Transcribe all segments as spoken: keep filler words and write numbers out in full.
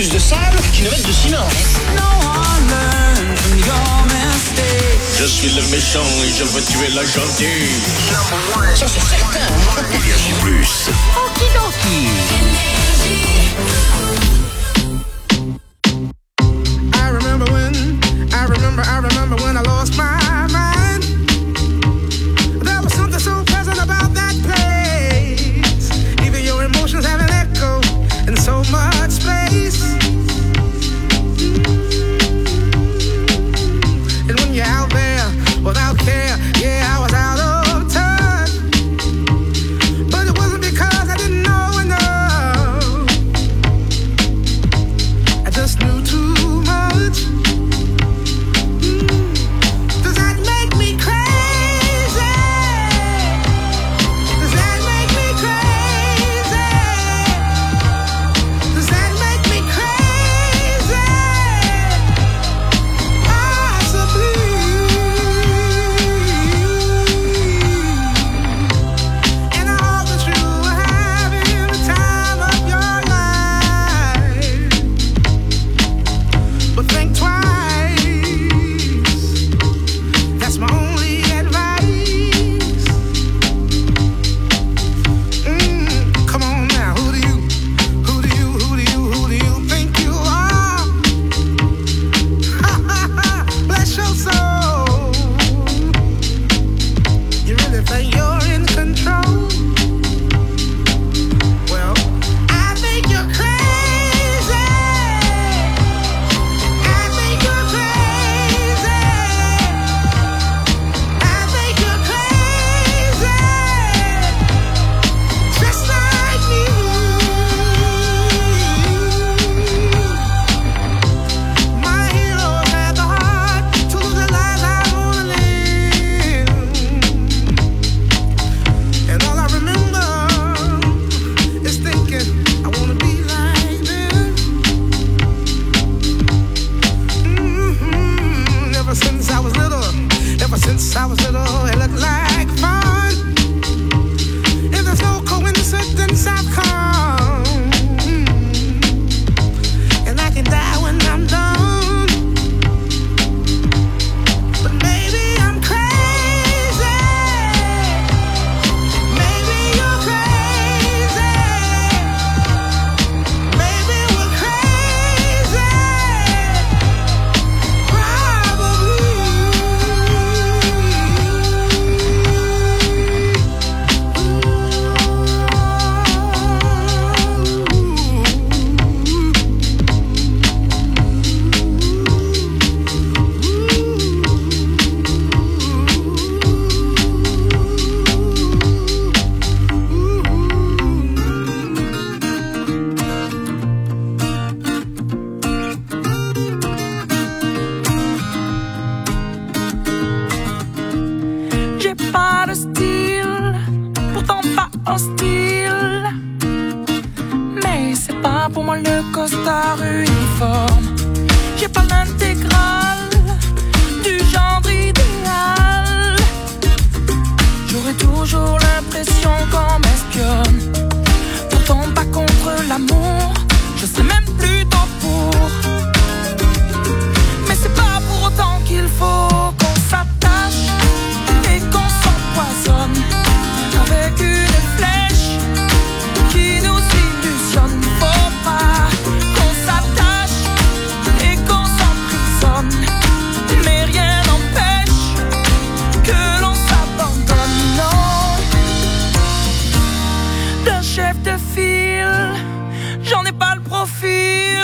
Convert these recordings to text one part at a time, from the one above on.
plus de sable qu'ils ne mettent de ciment. Je suis le méchant et je veux tuer la gentille. Ça c'est certain. Énergie plus. Okidoki. I remember when, I remember, I remember when I lost my mind. There was something so present about that place. Even your emotions have an echo in so much space. And when you're out there without care, yeah, I was out of touch. But it wasn't because I didn't know enough. I just knew too much. Mm. Does that make me crazy? Does that make me crazy? Does that make me crazy? Possibly. And I hope that you are having the time of your life. But think twice. That's my only advice. Mm, come on now, who do you, who do you, who do you, who do you think you are? Bless your soul. You really think you're in control? Well, I think you're crazy. I think you're crazy. I think you're crazy. Just like me. My heroes had the heart to lose the lives I wanna live. And all I remember is thinking I wanna be like them. Mhm. Ever since I was little, ever since I was little, it looked like fun. And there's no coincidence I've come. And I can die when I'm done. But maybe I'm crazy. Maybe you're crazy. Maybe we're crazy. J'ai pas de style, pourtant pas hostile. Mais c'est pas pour moi le costard uniforme. J'ai pas l'intégrale du genre idéal. J'aurais toujours l'impression qu'on m'espionne. Pourtant pas contre l'amour, je serais même plutôt pour. Mais c'est pas pour autant qu'il faut qu'on s'attache et qu'on s'empoisonne avec une flèche qui nous illusionne. Faut pas qu'on s'attache et qu'on s'emprisonne, mais rien n'empêche que l'on s'abandonne. Non, d'un chef de file, j'en ai pas le profil.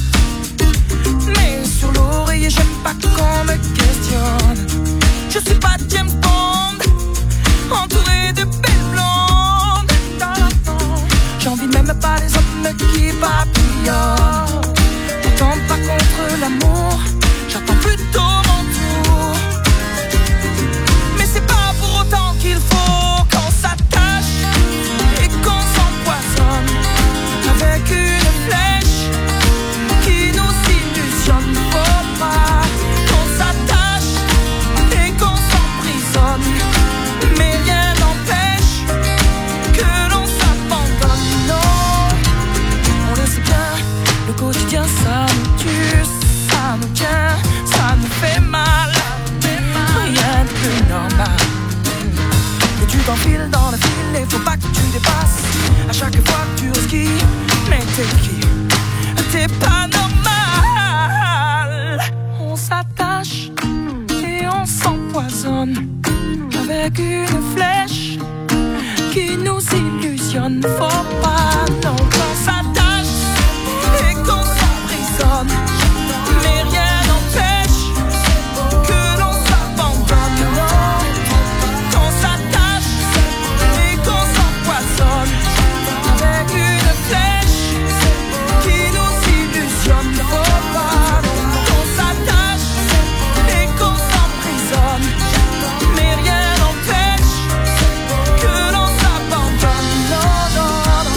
Mais sur l'oreiller, j'aime pas qu'on me questionne. Je suis pas James Bond, entouré de belles blondes. J'envie même pas les hommes qui papillonnent. Pourtant pas contre l'amour, j'attends plutôt mon tour. Mais c'est pas pour autant qu'il faut qu'on s'attache et qu'on s'empoisonne avec une flèche qui nous illusionne. Faut pas qu'on s'attache et qu'on s'emprisonne, mais rien n'empêche que l'on s'abandonne. Non, on le sait bien, le quotidien avec une flèche qui nous illusionne. Faut pas non qu'on s'attache et qu'on s'emprisonne, mais rien n'empêche que l'on s'abandonne. Qu'on s'attache et qu'on s'empoisonne avec une flèche qui nous illusionne. Faut pas qu'on s'attache et qu'on s'emprisonne, mais rien n'empêche que l'on s'abandonne. Non, non, non.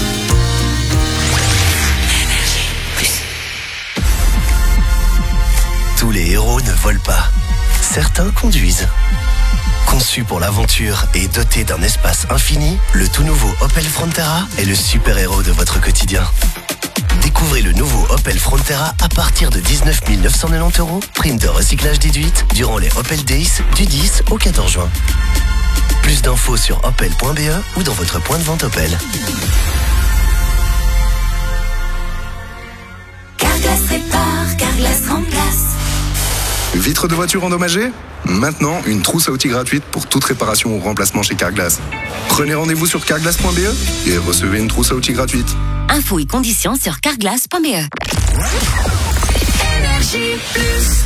Tous les héros ne volent pas. Certains conduisent. Conçu pour l'aventure et doté d'un espace infini, le tout nouveau Opel Frontera est le super-héros de votre quotidien. Découvrez le nouveau Opel Frontera à partir de dix-neuf mille neuf cent quatre-vingt-dix euros, prime de recyclage déduite durant les Opel Days du dix au quatorze juin. Plus d'infos sur opel point b e ou dans votre point de vente Opel. Carglass répare, Carglass remplace. Vitre de voiture endommagée ? Maintenant, une trousse à outils gratuite pour toute réparation ou remplacement chez Carglass. Prenez rendez-vous sur carglass point b e et recevez une trousse à outils gratuite. Infos et conditions sur carglass point b e. Énergie Plus.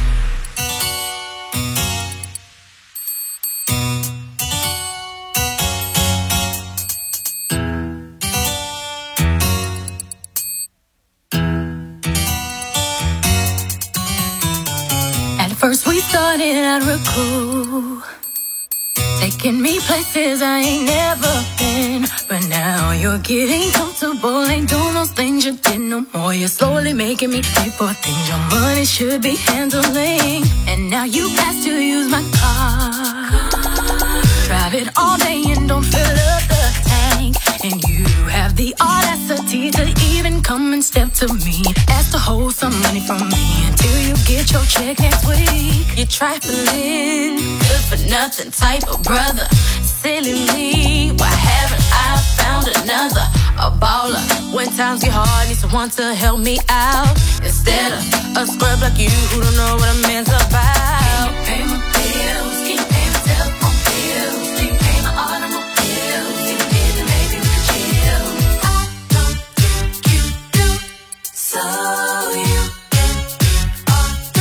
First we started at Raku, taking me places I ain't never been. But now you're getting comfortable, ain't doing those things you did no more. You're slowly making me pay for things your money should be handling. And now you ask to use my car, drive it all day and don't fill up the tank. And you have the audacity to even come and step to me, ask to hold some money from me until you get your check next week. You're trifling, good for nothing type of brother. Silly me, why haven't I found another? A baller, when times get hard, need someone to help me out. Instead of a scrub like you who don't know what a man's about. Pay my bills, keep paying my telephone bills, keep paying my automobiles, keep paying the baby with chill. I don't think you do, so you can all do.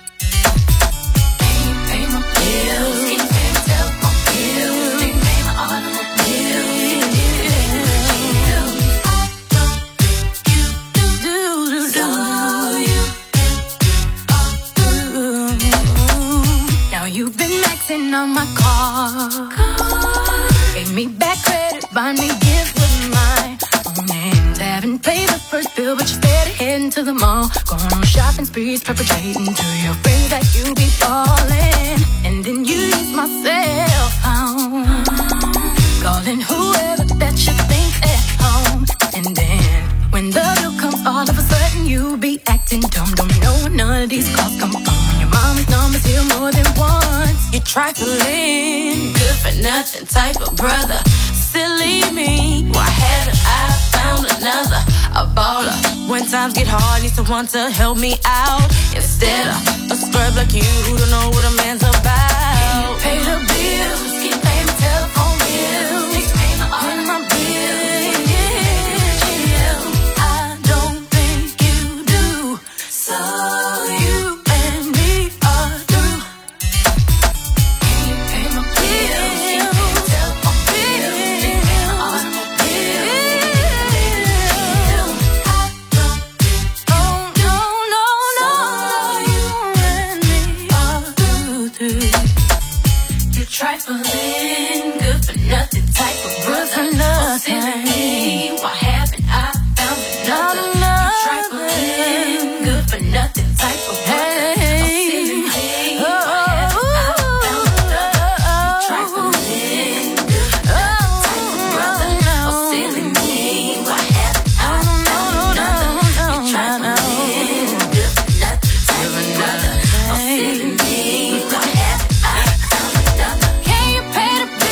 Pay, pay my bills, keep paying my telephone bills, keep paying my automobiles, keep paying the baby with chill. I don't think you do, do, do, so you can all do. Now you've been maxing on my car, gave me back credit, buy me gifts with my own hands. Haven't paid the first bill, but you're steady heading to the mall, going on shopping sprees, perpetrating to your friends that you be falling. And then you use my cell phone, calling whoever that you think at home. And then when the bill comes, all of a sudden you be acting dumb. Don't know where none of these calls come from. Your mama's number's here more than once. You're trifling, good for nothing type of brother. Silly me, why haven't I found another? A baller, when times get hard, need someone to help me out. Instead of a scrub like you who don't know what a man's about. Pay the bills, keep paying my telephone bills, keep paying my all my bills. I don't think you do, so you and me are through. Can you pay my bills, keep paying my telephone bills, keep paying my automobiles? I don't think oh no no no, you and me are through, through. You're trifling, good for nothing type of brother. Nothing. Me, why haven't I found another? You're trifling, good for nothing type of brother. Hey. Oh, why haven't I found another? You're trifling, good for nothing type of brother. Oh, silly me, why haven't I found another? You're trifling, good for nothing type of brother. Oh, silly me, why haven't I found another? Can you pay the bill?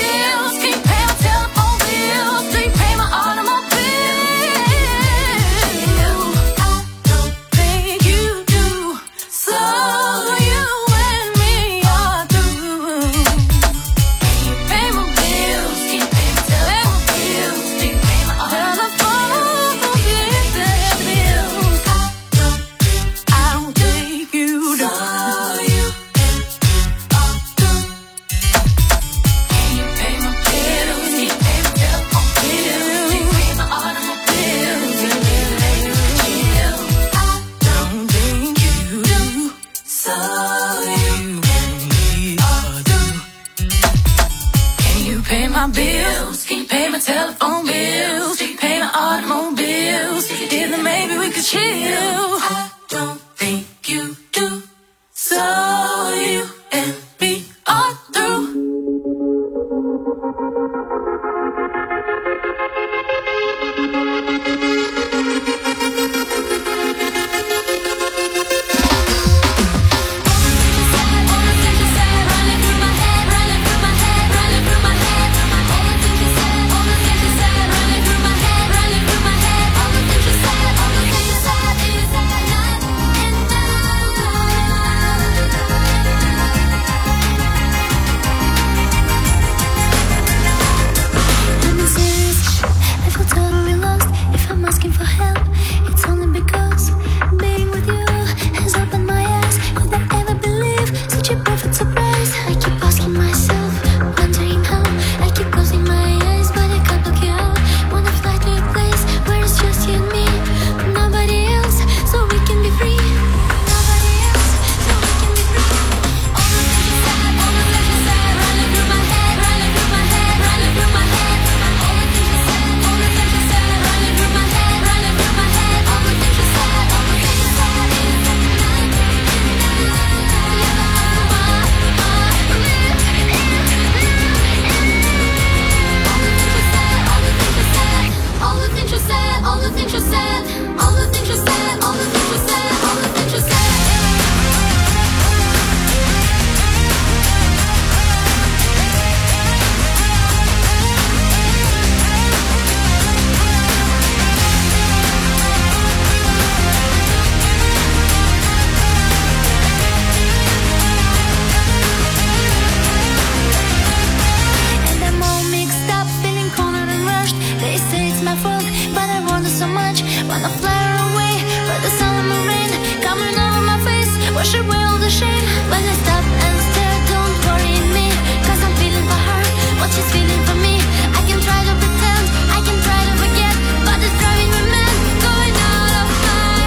wash away all the shame. When I stop and stare, don't worry me, cause I'm feeling for her what she's feeling for me. I can try to pretend, I can try to forget, but it's driving me mad, going out of my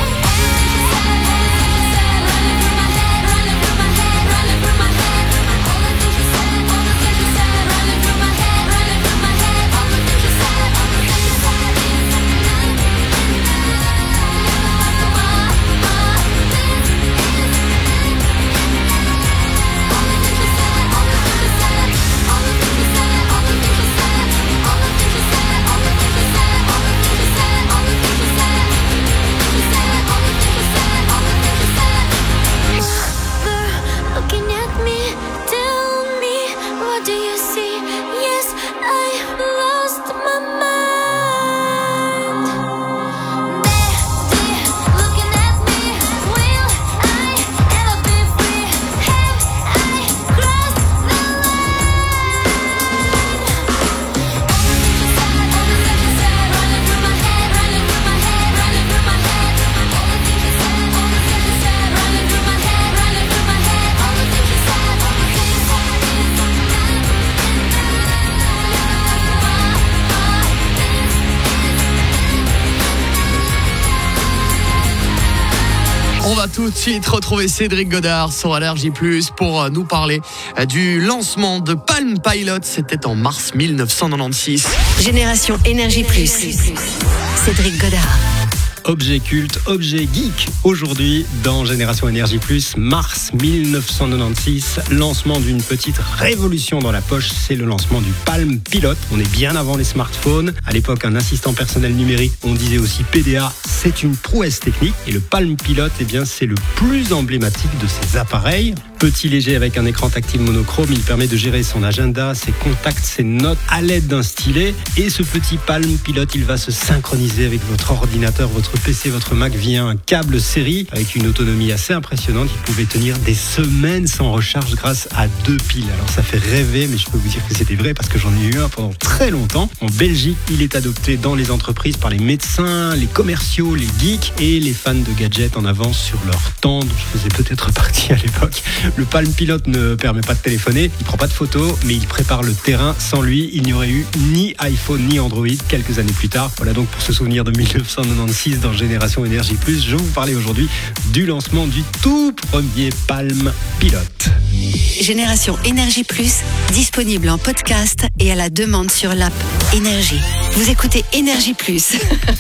head. Running through my head, running through my head, running through my head. All the things you said, all the things you said, running through my head, running through my head. All the things you said, all the things you said. Looking at me, tell me, what do you see? Yes, I lost my mind. There, looking at me, will I ever be free? Have I crossed the line? All the things you said, all the things you said, running through my head, running through my head, running through my head. All the things you said, all the things you said, running through my head, running through my head. All the things you said, all the things you said. On va tout de suite retrouver Cédric Godard sur Énergie Plus pour nous parler du lancement de Palm Pilot. C'était en mars mille neuf cent quatre-vingt-seize. Génération Énergie Plus. Cédric Godard. Objet culte, objet geek. Aujourd'hui, dans Génération Énergie Plus, mars mille neuf cent quatre-vingt-seize, lancement d'une petite révolution dans la poche, c'est le lancement du Palm Pilot. On est bien avant les smartphones. À l'époque, un assistant personnel numérique, on disait aussi P D A, c'est une prouesse technique. Et le Palm Pilot, eh bien, c'est le plus emblématique de ces appareils. Petit, léger, avec un écran tactile monochrome, il permet de gérer son agenda, ses contacts, ses notes à l'aide d'un stylet. Et ce petit Palm Pilot, il va se synchroniser avec votre ordinateur, votre P C, votre Mac via un câble série avec une autonomie assez impressionnante. Il pouvait tenir des semaines sans recharge grâce à deux piles. Alors ça fait rêver, mais je peux vous dire que c'était vrai parce que j'en ai eu un pendant très longtemps. En Belgique, il est adopté dans les entreprises par les médecins, les commerciaux, les geeks et les fans de gadgets en avance sur leur temps, dont je faisais peut-être partie à l'époque. Le Palm Pilot ne permet pas de téléphoner, il prend pas de photos, mais il prépare le terrain. Sans lui, il n'y aurait eu ni iPhone ni Android quelques années plus tard. Voilà donc pour ce souvenir de mille neuf cent quatre-vingt-seize dans Génération Énergie Plus. Je vous parlais aujourd'hui du lancement du tout premier Palm Pilot. Génération Énergie Plus, disponible en podcast et à la demande sur l'app Énergie. Vous écoutez Énergie Plus.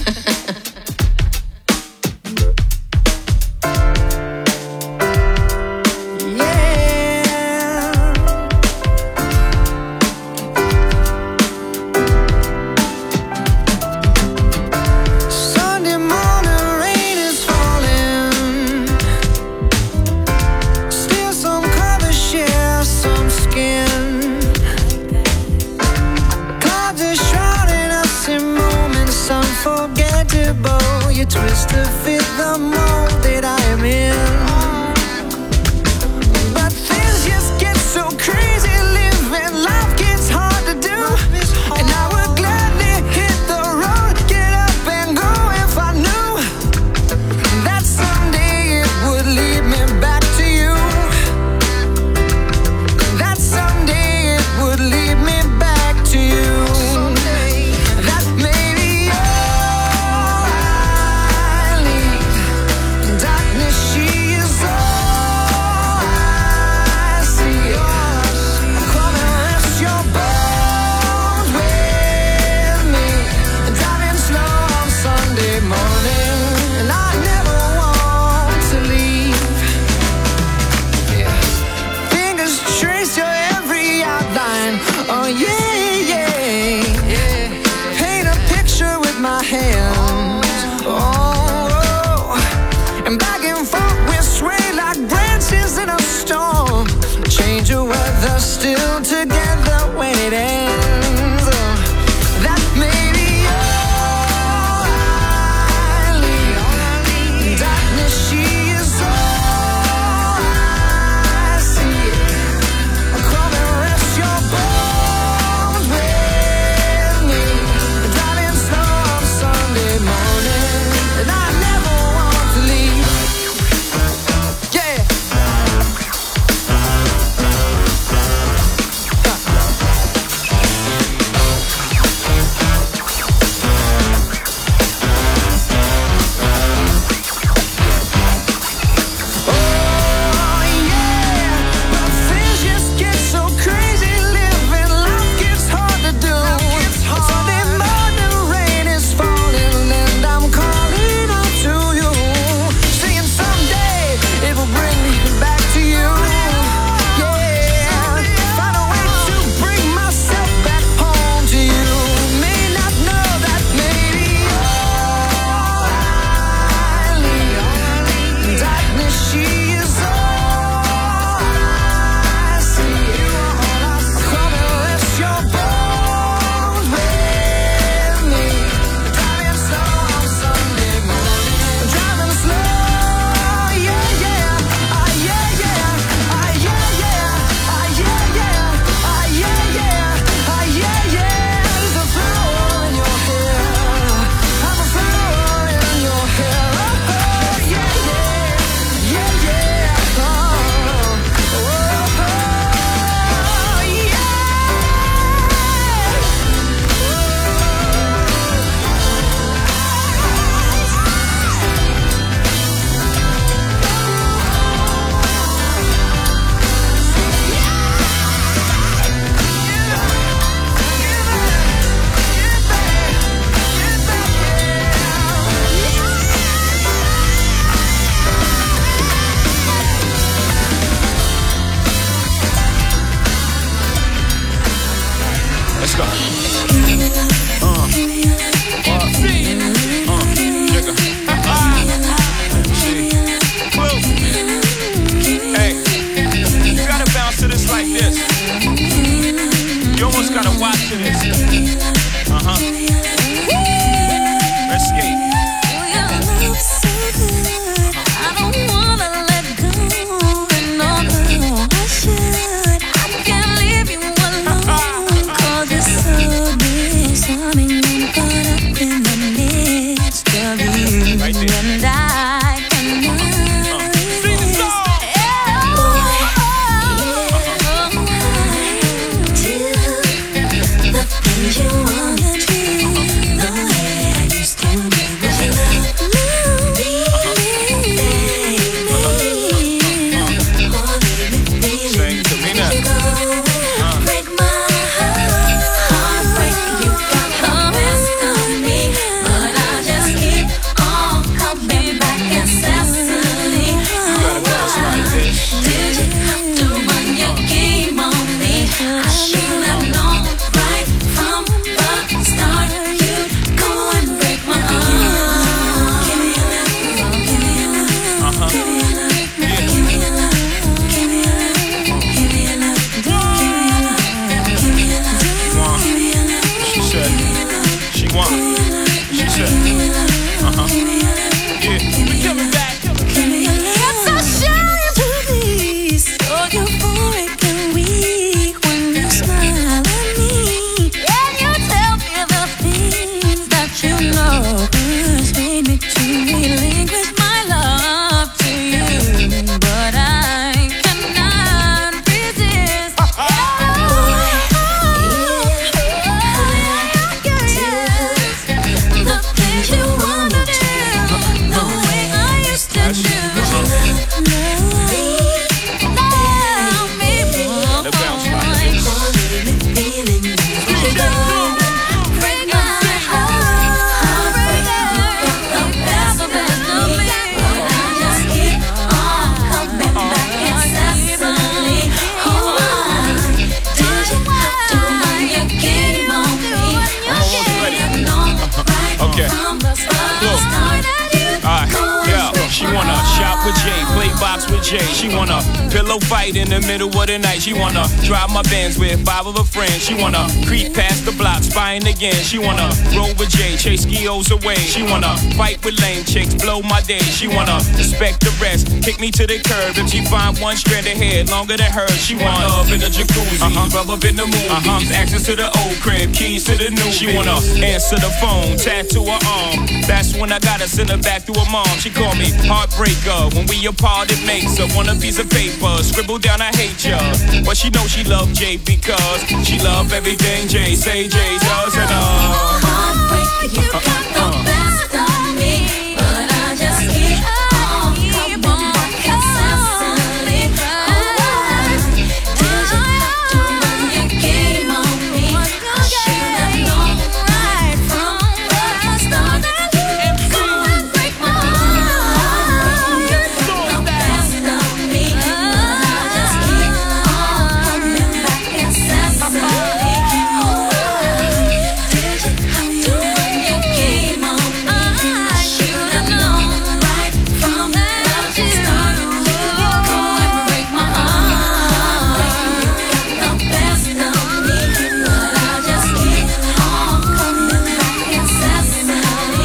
Twist to fit the mold that I am in. But things just get so crazy, living life gets hard to do. And I would gladly hit the road, get up and go if I knew that someday it would lead me back to you. That someday it would lead me back to you. That maybe all I need. Darkness, she is watch this. Uh-huh. Let's skate. I don't wanna let go. No, no, I should. I can't leave you alone. Cause you're so disarming. I'm caught up in the midst of you. Right there. And I cannot. You wanna do the way I used to do. Love me, Sing to me now. you go break my heart, break you got the best of me, but I just keep on coming back incessantly. Did you have to run your game on me? I should have known right from the start. You'd go and break my heart. Give me your love, give me your love, Uh-huh. give me your love, give me your love, give me your love, give me your love, give me your love, give me your love. She said, she want. She said, uh-huh. Yeah, we coming back. It's a shame to be so euphoric and weak when you smile at me and you tell me the things that you know persuade me to relinquish my love to you, but I cannot resist. The things you wanna do, the way I used to do. Love me more. The bounce right. Break my heart, break the best of me, but I just keep on coming back incessantly. Oh, did you have to run your game on me? I should have known right Okay. from the start. Look. Started you Alright, going yeah, break she my wanna heart. shop with Jay, play box with Jay. She wanna pillow fight in the middle of the night. She wanna drive my Benz with five of her friends. She wanna creep past the block, spying again. She wanna roll with Jay, chase skios away. She wanna fight with lame chicks, blow my day. She wanna respect the rest, kick me to the curb. If she find one strand of hair longer than hers, she want love in the jacuzzi, uh-huh. rub up in the movies, uh-huh. access to the old crib, keys to the new. She wanna answer the phone, tattoo her arm. That's when I gotta send her back to her mom. She called me heartbreaker. When we apart, it makes her want a piece of paper. Scribble down, I hate ya. But she know she love Jay because she love everything Jay say Jay does and uh. Heartbreak, you got the best of me, but I just keep on coming back incessantly. Did you have to run your game on me? I should have known right from the start. Go and break my heart. You got the best of me, but I just keep on coming back incessantly. Did you have to run your game on me? I should have known right from the start. Go and break my heart. You got the best of me, but I just keep on coming back incessantly.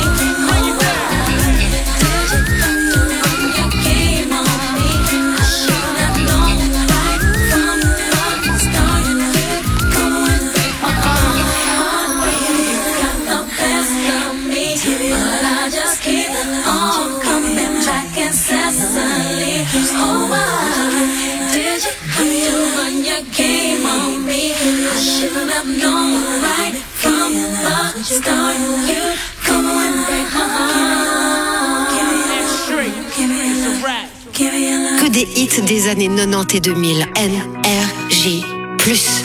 Did you have to run your game on me? I should have known right from the start. Go and break my heart. You got the best of me, but I just keep on coming back incessantly. Oh, why did you have to run your game on me? I should have known right from the start. You go and break my heart. Give me your love, give me your love, give me your love. Que des hits des années quatre-vingt-dix et deux mille. N R J plus.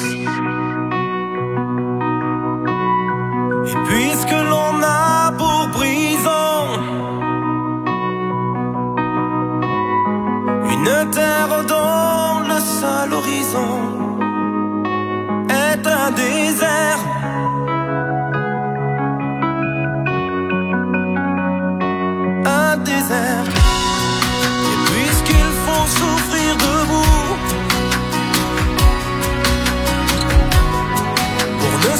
Et puisque l'on a pour prison une terre dont le seul horizon est un désert, un désert. Et puisqu'il faut souffrir debout pour ne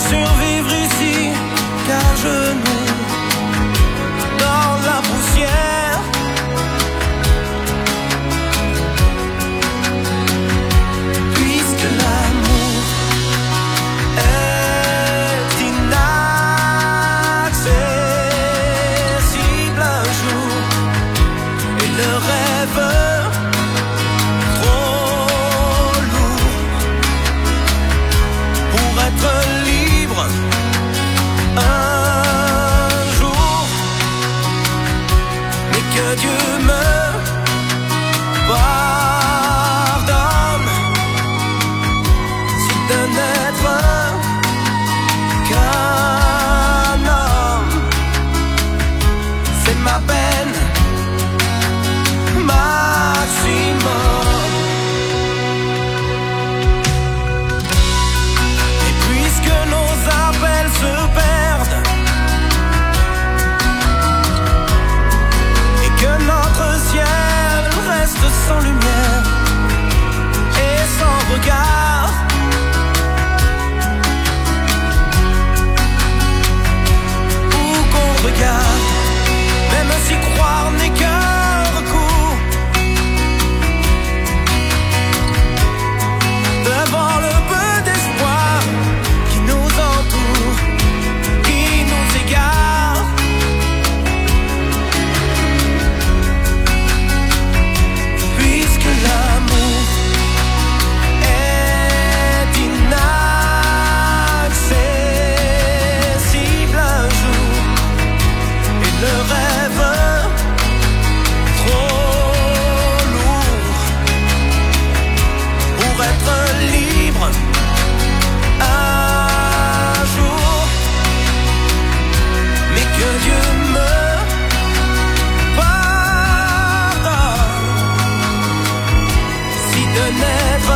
de n'être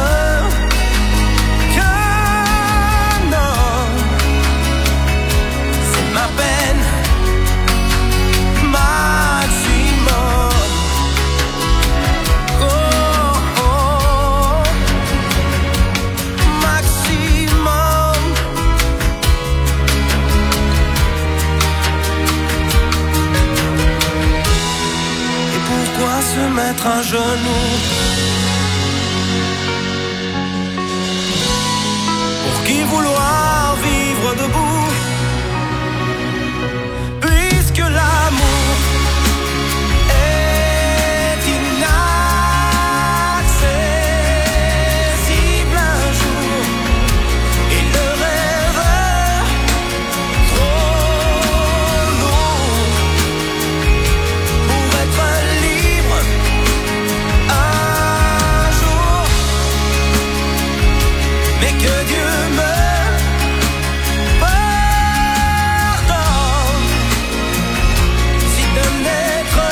qu'un homme. C'est ma peine maximum. Oh, oh, maximum. Et pourquoi se mettre à genoux pour qui vouloir vivre debout, puisque l'amour est inaccessible un jour, et le rêve trop lourd pour être libre un jour, mais que Dieu me pardonne si de n'être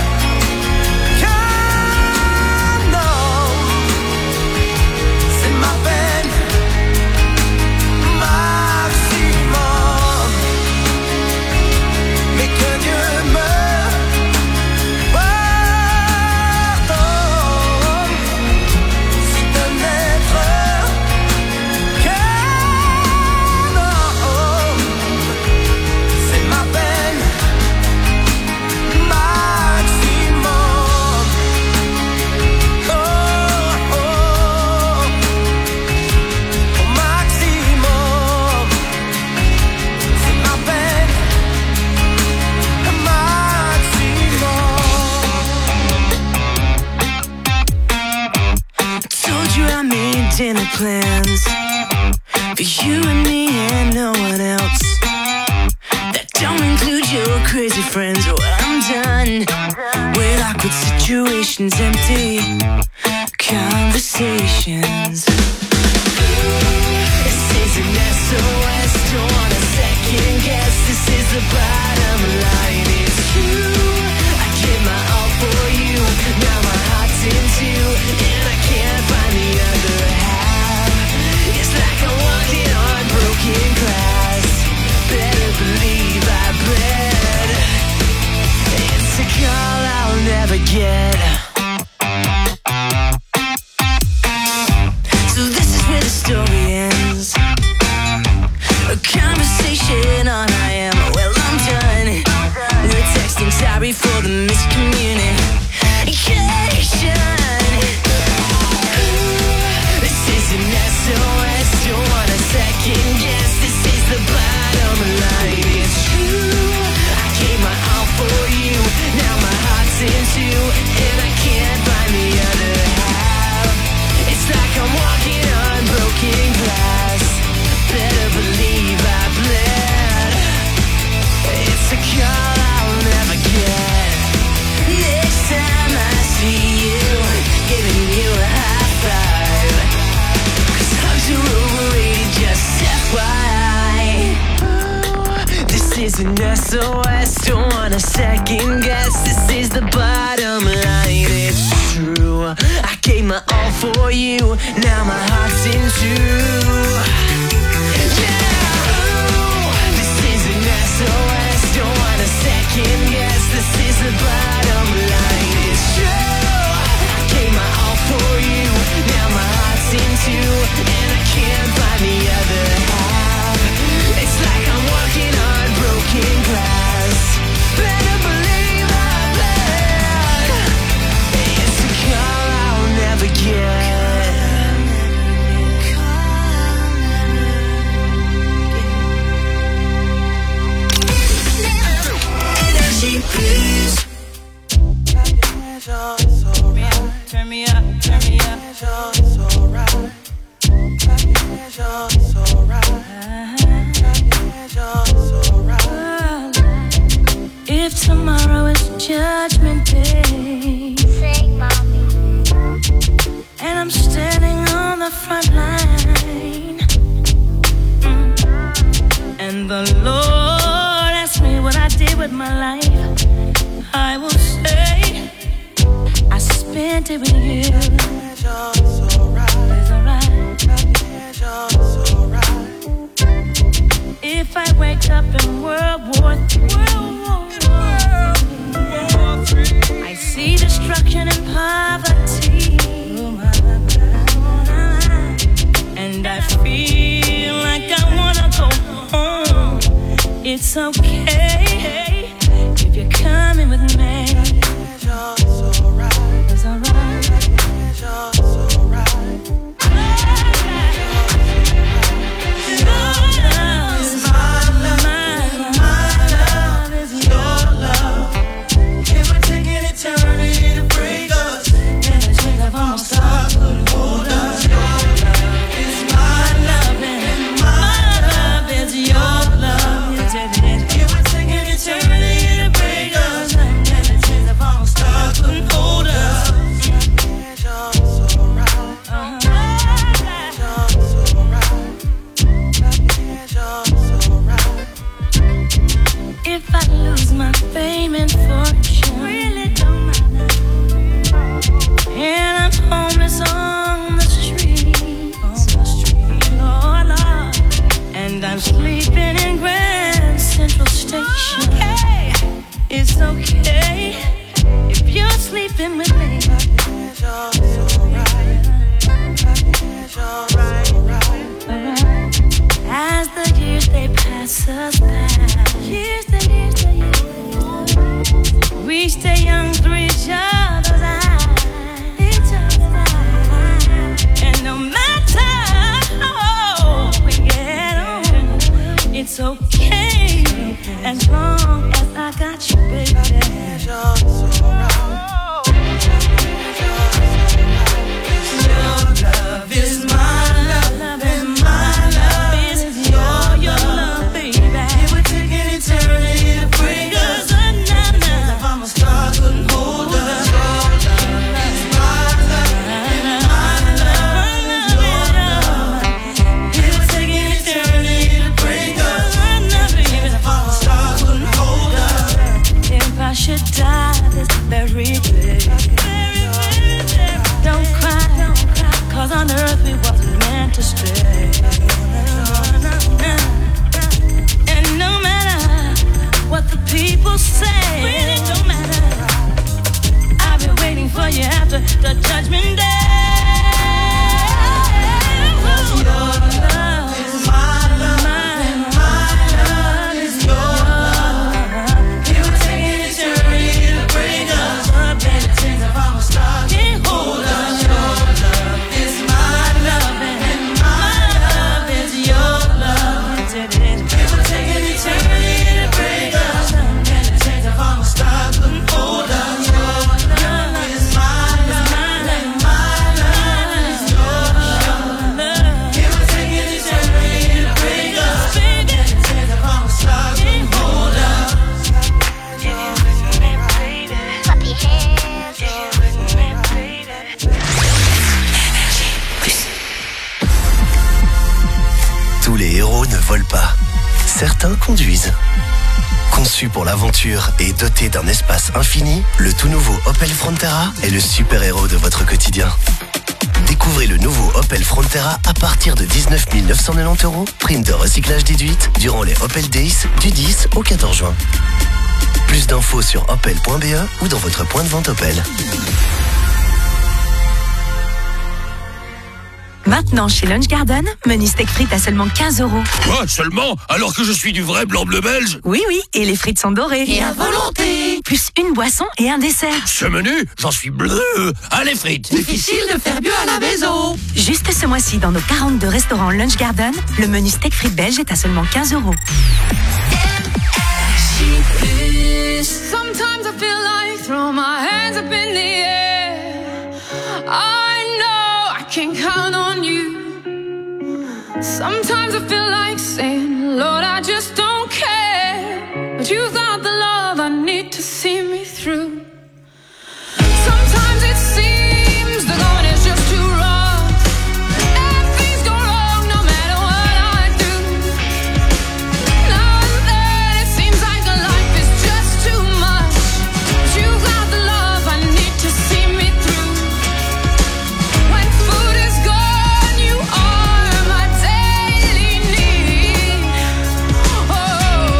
qu'un homme, c'est ma peine maximum, mais que Dieu me pardonne si de n'être qu'un homme, c'est ma peine maximum. Oh, oh, au maximum, c'est ma peine maximum. Told you I made dinner plans for you and me and no one else. That don't include your crazy friends. Well, I'm done with awkward situations, empty conversations. This is an S O S, don't wanna second guess. This is the bottom line, it's true. I give my all for you, now my heart's in two, and I can't find the other half. It's like I'm walking on broken glass. Better believe I bled. It's a call I'll never get. So this is where the story ends. A conversation on I am. Well, I'm done. We're texting, sorry for the miscommunication. This is an S O S, don't want a second guess. This is the bottom line, it's true. I gave my all for you, now my heart's in two, and I can't find the other half. It's like I'm walking on broken glass. Better believe I bled. It's a call I'll never get. Next time I see you, giving you a high five, 'cause hugs are overrated, just F Y I. This is an S O S, don't want a second guess. This is the bottom line, it's true. I gave my all for you, now my heart's in two. Yeah, this is an S O S, don't want a second guess. This is the bottom line, it's true. I gave my all for you, now my heart's in two, and I can't find the other half. It's like I'm walking on broken glass. Better believe I bled. It's a call I'll never get. Energy Plus. Turn me up, turn me up. If tomorrow is judgment day, and I'm standing on the front line, mm, and the Lord asks me what I did with my life, I will say I spent it with you. up in World War Three. I see destruction and poverty, and I feel like I wanna go home. It's okay if you're coming with me. It's alright. It's alright. If I lose my fame and fortune, really don't matter. And I'm homeless on the street, on the street, Lord, Lord. And I'm sleeping in Grand Central Station. Okay. It's okay if you're sleeping with me. As the years they pass us by, years the years the years, we stay young through each other's eyes, each other's eyes. And no matter how we get on, it's okay as long as I got you, baby. Your love is my love, love is my love. Is your, your love, baby. It would take an eternity to bring us another. If I'm a star, couldn't hold us. Your love is my love, my love, your love. It would take an eternity to bring us another. Even if I'm a star, couldn't hold us. If I should die this very day, don't cry, don't cry, 'cause on earth we wasn't meant to stay. And no matter what the people say, really don't matter, I'll be waiting for you after the judgment day. Your love is my love, my love is your love. It would take an eternity to bring us up, and it seems if I'm a star, can't hold us. Your love is my love, and my love is your love. It would take an eternity to bring us up, and it seems if I'm a star, couldn't hold us. Your love is my love, and my love is your love. It would take an eternity to bring us up, and it seems if I'm a star, couldn't hold us. Puppy hands, Tous les héros ne volent pas. Certains conduisent. Conçu pour l'aventure et doté d'un espace infini, le tout nouveau Opel Frontera est le super-héros de votre quotidien. Découvrez le nouveau Opel Frontera à partir de dix-neuf mille neuf cent quatre-vingt-dix euros, prime de recyclage déduite durant les Opel Days du dix au quatorze juin. Plus d'infos sur opel point b e ou dans votre point de vente Opel. Maintenant, chez Lunch Garden, menu steak frites à seulement quinze euros. Quoi, seulement? Alors que je suis du vrai blanc-bleu belge? Oui, oui, et les frites sont dorées. Et à volonté. Plus une boisson et un dessert. Ce menu, j'en suis bleu. Allez, frites. Difficile de faire mieux à la maison. Juste ce mois-ci, dans nos quarante-deux restaurants Lunch Garden, le menu steak frites belge est à seulement quinze euros. Sometimes I feel like throw my hands up in the air. I know I can count on you. Sometimes I feel like saying, Lord, I just don't care. But you got the love I need to see me through. Sometimes it seems the going is just too rough, and things go wrong no matter what I do. Now and then it seems like a life is just too much. But you got the love I need to see me through. When food is gone, you are my daily need. Oh,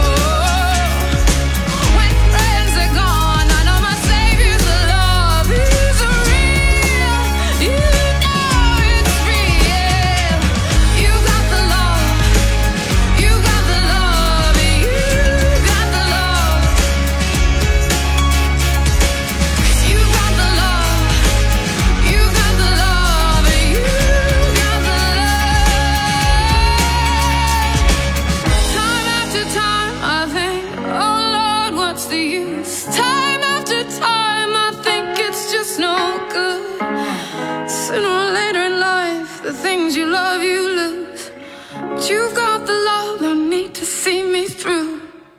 the things you love, you lose. But you've got the love I need to see me through.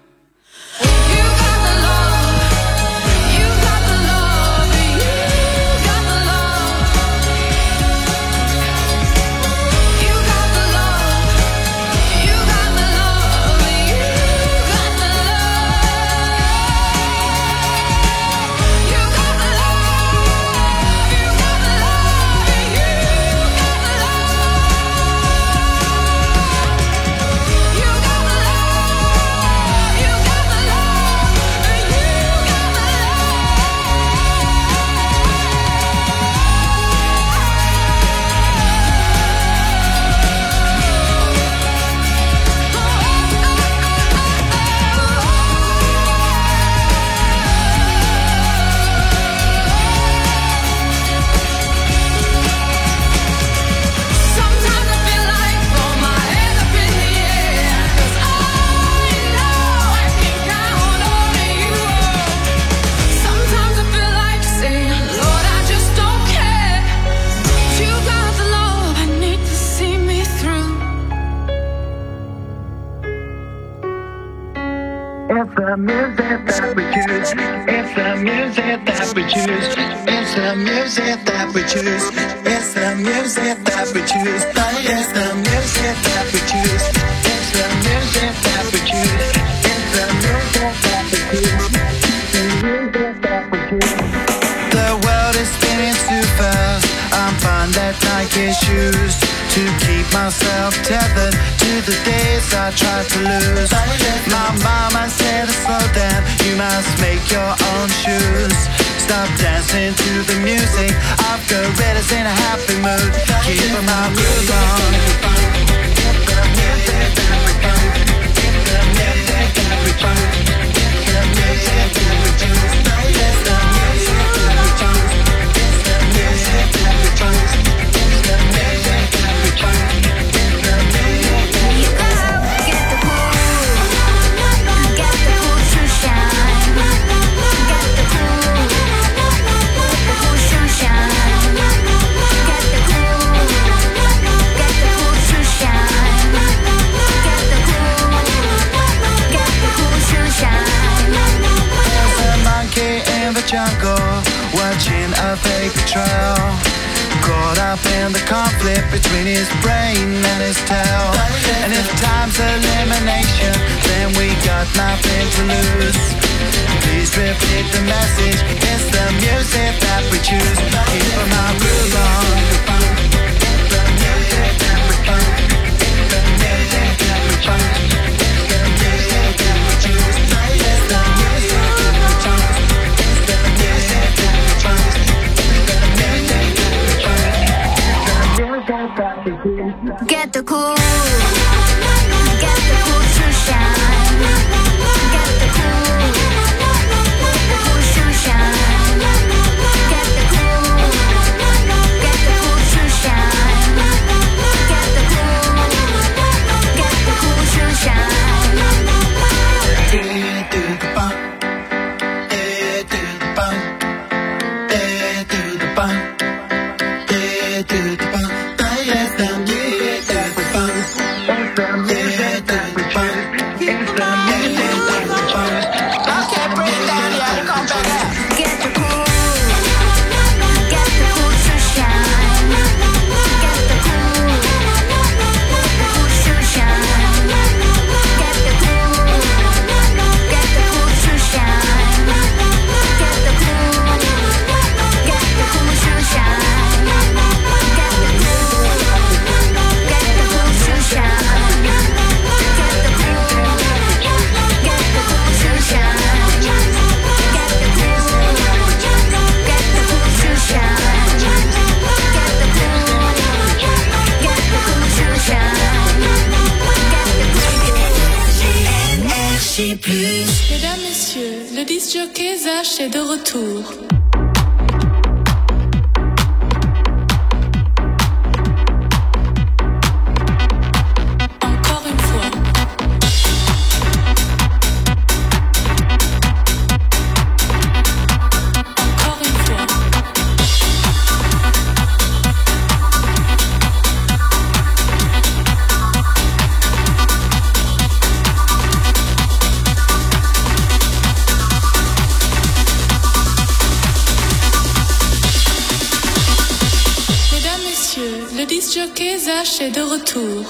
It's the music that we choose. It's the music that we choose. It's the music that we choose. It's the music that we choose. It's the music that we choose. It's the music that we choose. It's the music that we choose. The music that we choose. The world is spinning too fast. I'm fine that Nike shoes to keep myself tethered to the days I tried to lose. My mama said to slow down, you must make your own shoes. Stop dancing to the music, I've got gorillas in a happy mood. Keep my groove on. It's the music that we choose. It's the music that we choose. It's the music that we choose. It's the music that we choose. It's the music that we choose. It's the music that we choose. It's the music that we choose. Get the cool, get the cool to shine. Get the cool, the cool to shine. Get the cool, get the cool to shine. Get the cool, get the cool to shine. There's a monkey in the jungle watching a vapor trail, caught up in the conflict between his brain and his tail. And if time's elimination, then we got nothing to lose. Please repeat the message. It's the music that we choose. Keep my groove on. It's the music that we choose. It's the music that we choose. It's the music that we choose. It's the music that we choose. It's the music that we choose. It's the music that we choose. Get the cool, get the cool to shine. Get the cool, the cool to shine. Get the cool, get the cool to shine. Get the cool, get the cool to shine. Hey to the bump, hey to the bump, hey to the bump, hey to the bump. It's the music that we choose. It's the music that we choose. It's the music that we choose. Okay, bring it down, yeah, come back. Get the cool, get the cool to shine. Get the cool, the cool to shine. Get the cool, get the cool to shine. Get the cool, get the cool to shine. Get the cool. Mesdames, messieurs, le disc jockey Zach est de retour. Le disc jockey Zach est de retour.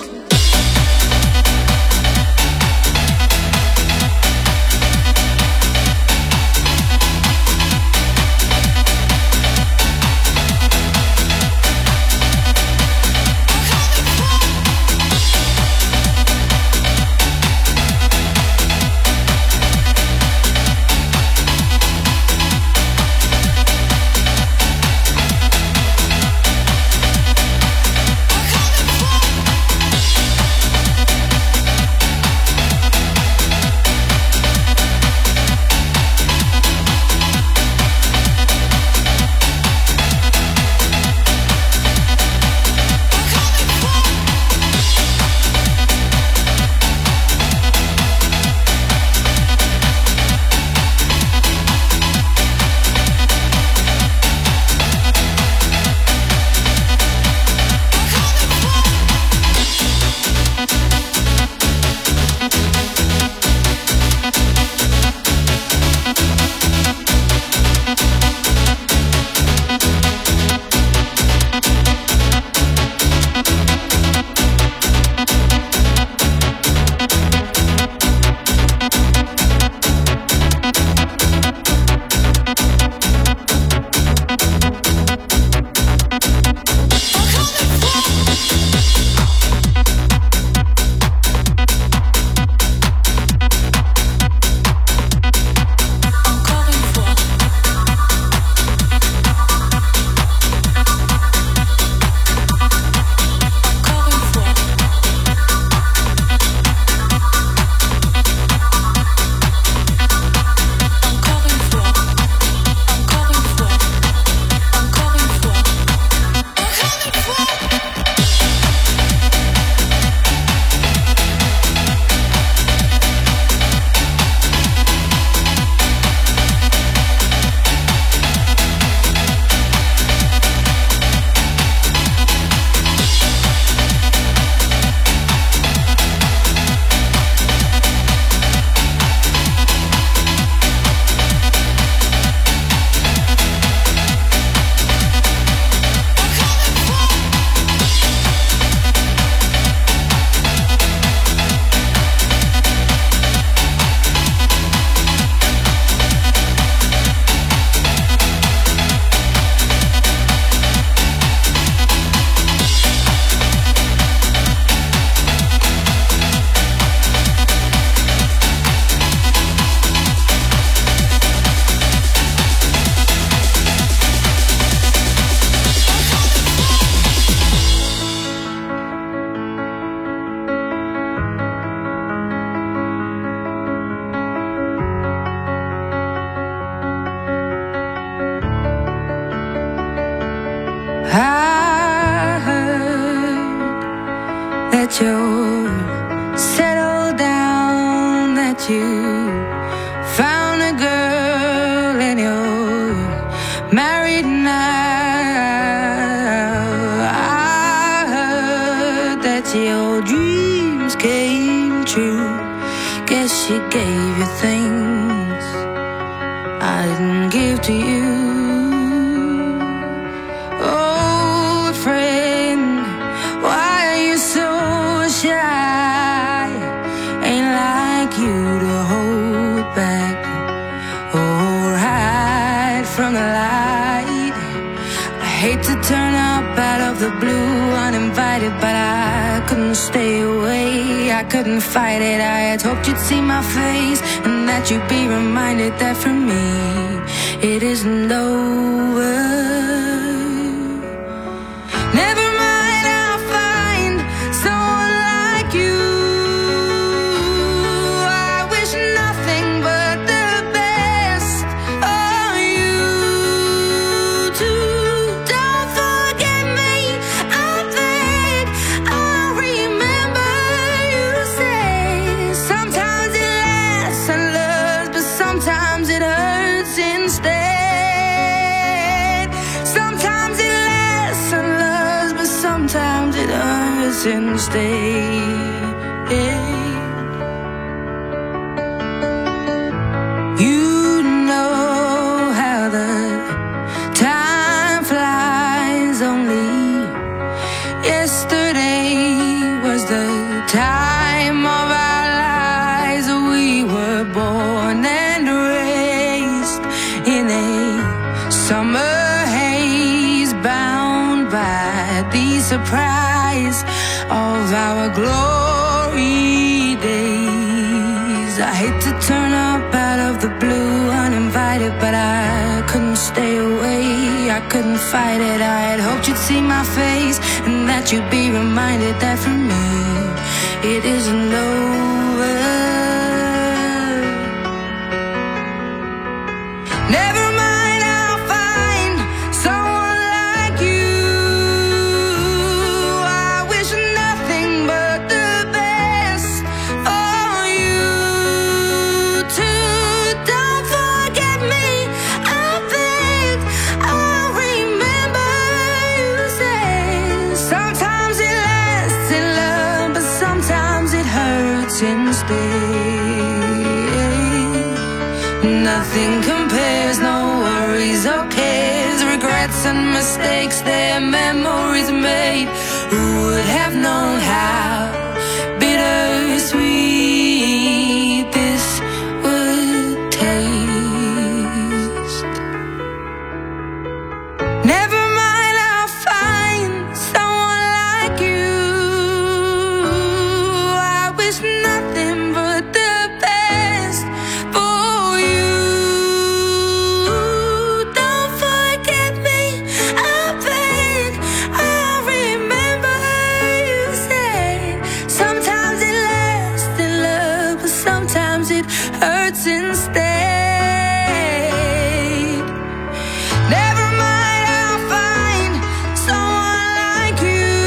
that you're settled down, that you found a girl and you're married now. I heard that your dreams came true. Guess she gave you things I didn't give to you. Oh, friend, why are you so shy? Ain't like you to hold back or hide from the light. I hate to turn up out of the blue uninvited, but I couldn't stay away. I couldn't fight it. I had hoped you'd see my face and that you'd be reminded that for me it isn't over. Never mind, I'll find someone like you. I wish nothing but the best for you too. Don't forget me, I beg. I'll remember you say sometimes it lasts and loves, but sometimes it hurts instead. Sometimes it lasts and loves, but sometimes it hurts instead. You know how the time flies, only Yesterday was the time of our lives. We were born and raised in a summer haze, bound by the surprise of our glory days. I hate to turn up out of the blue uninvited, but I couldn't stay away, I couldn't fight it. I had hoped you'd see my face and that you'd be reminded that for me it isn't over. Never mind, I'll find someone like you. I wish nothing but the best for you too. Don't forget me, I beg. I'll remember you said sometimes it lasts in love, but sometimes it hurts instead. Nothing compares, no worries or cares, regrets and mistakes, their memories made. Who would have known how bittersweet this would taste? Never mind, I'll find someone like you. I wish nothing but the best for you. Don't forget me, I beg. I'll remember you said sometimes it lasts in love, but sometimes it hurts instead. Never mind, I'll find someone like you.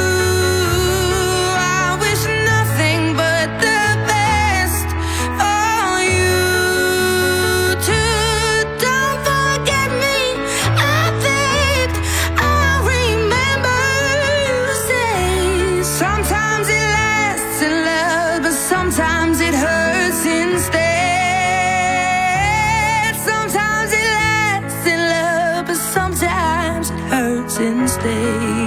I wish nothing but the best for you too. Don't forget me, I beg. I'll remember you say sometimes it lasts in love, but sometimes it hurts instead. Sometimes it lasts in love, but sometimes it hurts instead.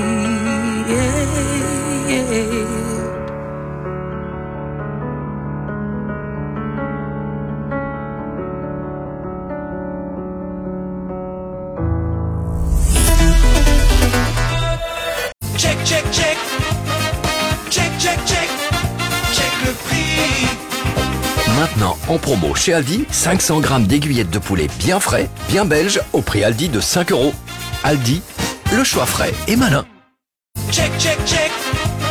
Check, check, check. Check, check, check. Check le prix. Maintenant, en promo chez Aldi, cinq cents grammes d'aiguillettes de poulet bien frais, bien belge, au prix Aldi de cinq euros. Aldi, le choix frais et malin. Check, check, check.